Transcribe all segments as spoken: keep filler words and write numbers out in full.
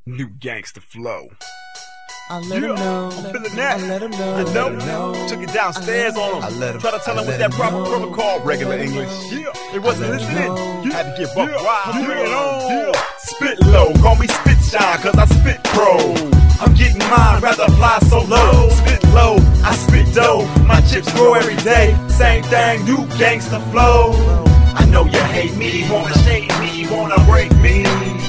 New gangster flow. I let Yeah, him know. I'm feeling that. I let him know. I let know. him know. Took it downstairs on him. I let him- Try to tell I him let with that him proper know. protocol, regular I let him English. know. Yeah, it wasn't I let him listening. know. Yeah. Had to give up Yeah. wild. Yeah. Bring it on. Yeah. Spit low, call me spit shine, cause I spit pro. I'm getting mine, rather fly so low. Spit low, I spit dough. My chips grow every day. Same thing, new gangster flow. I know you hate me, wanna shade me, wanna break me.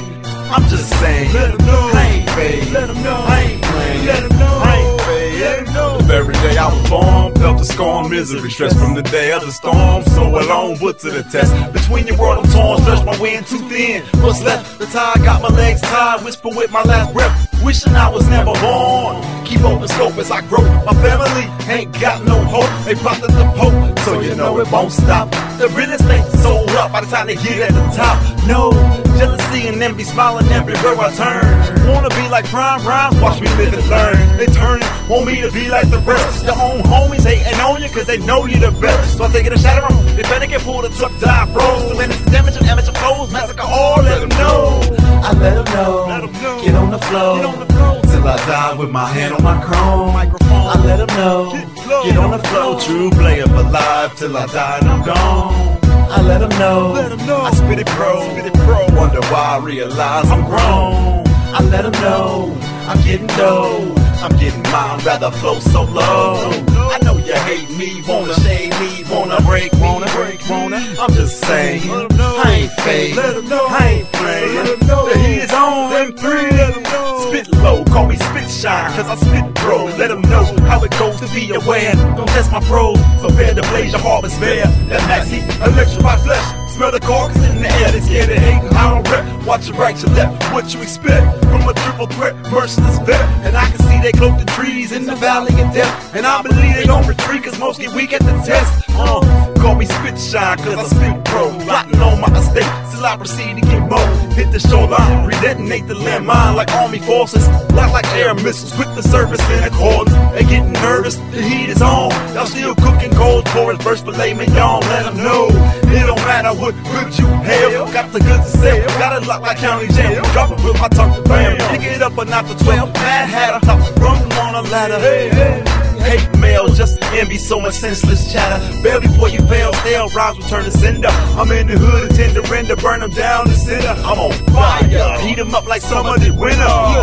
I'm just saying, let him know. I ain't fake. Let him know. I ain't playing. Let him know. I ain't fake. Let him know. The very day I was born, felt the scorn, misery, stress from the day of the storm. So alone, put to the test. Between your world, I'm torn, stretch my wind too thin. What's left? The tide got my legs tied. Whisper with my last breath, wishing I was never born. Keep open scope as I grow. My family ain't got no hope. They plotted the Pope, so you know it won't stop. The real estate sold up by the time they get at the top. No jealousy and envy smiling everywhere I turn. Wanna be like Prime Rhymes, watch me live and learn. They turn, want me to be like the rest. Your own homies hating on you cause they know you the best. So I take it and shatter them. They better get pulled, the truck die froze. To manage the damage of amateur foes, massacre all, let them know. I let him know. Let 'em know. Get on the flow. Get on the flow. Till I die with my hand on my chrome. Microphone. I let him know. Get low. Get on the flow. True player for life till I die and I'm gone. I let him know. Let 'em know. I spit it pro, spit it pro. Wonder why I realize I'm grown. I let him know. I'm getting dough. I'm getting mine, rather flow so low. I know you hate me, wanna shade me, wanna break me. Wanna break me. Wanna, I'm just saying, Let 'em know. I ain't fake. Let 'em know. I ain't playing. Let 'em know. The heat is on them three. Let 'em know. Spit low, call me spit shine, cause I spit bro. Let 'em know how it goes to be aware. Don't test my pros, prepare to blaze your harvest bare. That max heat, electrify flesh. Smell the carcass in the air, they scared of hate. I don't rep, watch your right, your left. What you expect from a triple threat, merciless vet? And I can see they cloak the trees in the valley of death. And I believe they don't retreat, cause most get weak at the test. Uh, call me spit shine, cause I spit pro. Plotting on my estate, still I proceed to get more. Hit the shoreline, redetonate the landmine like army forces. Lock like air missiles with the surface in accordance. They getting nervous, the heat is on. Y'all still cooking cold porridge, burst filet mignon. Let them know, it don't matter what good you have. Got the goods to sell, got it locked like county jail. Drop it with my tongue to bam. Pick it up but not the twelve. Mad Hatter, top rum on a ladder. Hey, hey. Hate mail, just envy, so much senseless chatter. Bail before you fail, stale rhymes will turn to cinder. I'm in the hood, attend to render, burn them down to cinder. I'm on fire, heat them up like summer did winter.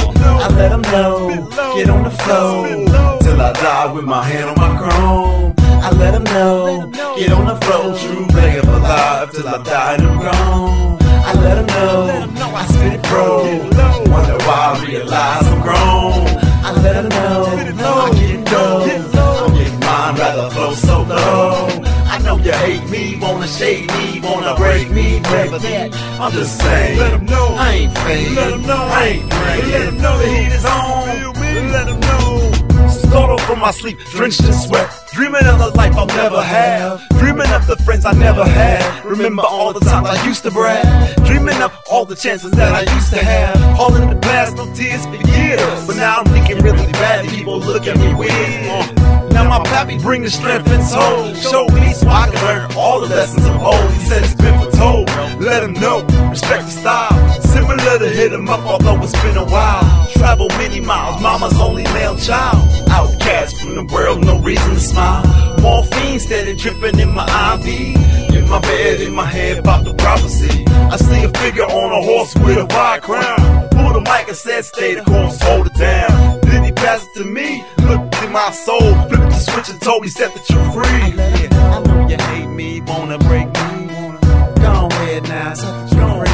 I let them know, get on the flow, till I die with my hand on my chrome. I let them know, get on the flow, true player for life, till I die and I'm gone. I let them know, I spit it pro, wonder why I realize I'm grown. I let them know, I'm getting dough, I'm getting mine, rather flow so low. I know you hate me, wanna shade me, wanna break me, never that. I'm just saying, Let 'em know. I ain't fake, Let 'em know. I ain't playing. Let 'em know. The heat is on, Feel me? Let 'em know. startled from my sleep, drenched in sweat. Dreaming of the life I'll never have. Dreaming of the friends I never had. Remember all the times I used to brag. Dreaming of all the chances that I used to have. All in the past, no tears for years. But now I'm thinking really badly, people look at me weird. Uh, now my pappy bring the strength and soul. Show me so I can learn all the lessons of old. He said it's been foretold. Let him know, respect the style. Similar to hit him up, although it's been a while. Travel many miles, mama's only male child. Outcast from the world, no reason to smile. Morphine steady dripping in my I V. In my bed, in my head, about the prophecy. I see a figure on a horse with a wide crown. Pulled the mic and said, stay the course, hold it down. Then he passed it to me, looked in my soul, flipped the switch and told me, set the truth free. Yeah, I know you hate me, wanna break me. Go ahead now, set the truth free.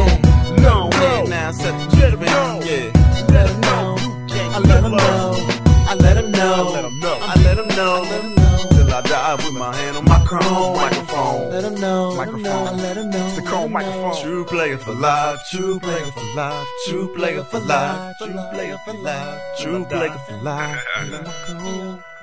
Go ahead now, set the truth free. Yeah, let him know. I let him know. I let him know. Let 'em know. I let him know. Till I die with my hand on my chrome microphone. Let him know. Microphone. I let him know. The chrome microphone. True player for life. True player for life. True player for life. True player for life. True player for life.